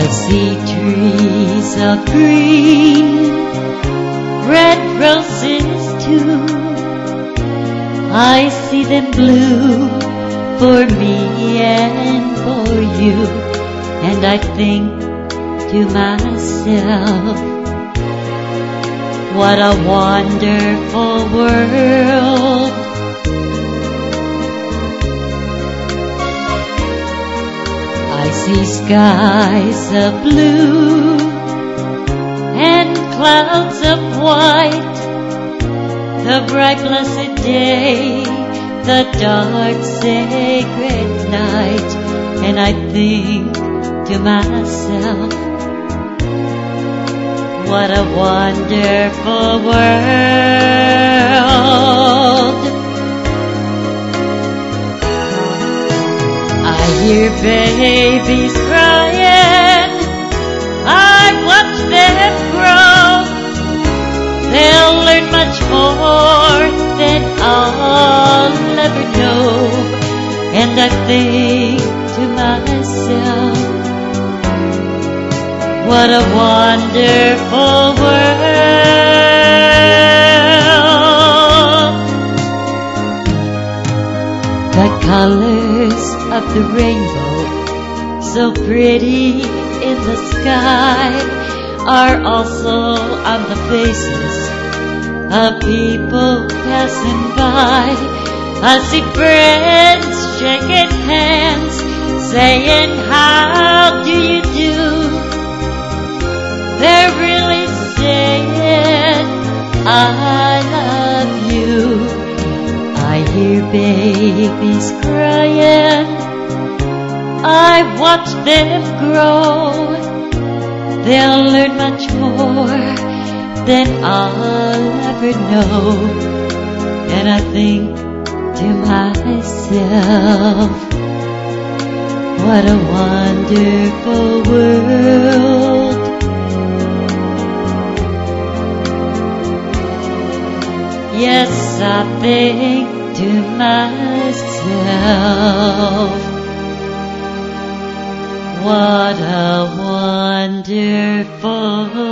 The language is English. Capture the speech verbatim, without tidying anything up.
I see trees of green, red roses too. I see them bloom for me and for you. And I think to myself, what a wonderful world. I see skies of blue and clouds of white, the bright blessed day, the dark sacred night. And I think to myself, what a wonderful world. I hear babies crying, I watch them grow. They'll learn much more than I'll ever know. And I think to myself, what a wonderful world. The colors of the rainbow, so pretty in the sky, are also on the faces of people passing by. I see friends shaking hands, saying, how do you do? They're really saying, I love you. I hear babies crying, I watch them grow. They'll learn much more than I'll ever know. And I think to myself, what a wonderful world. Yes, I think to myself, what a wonderful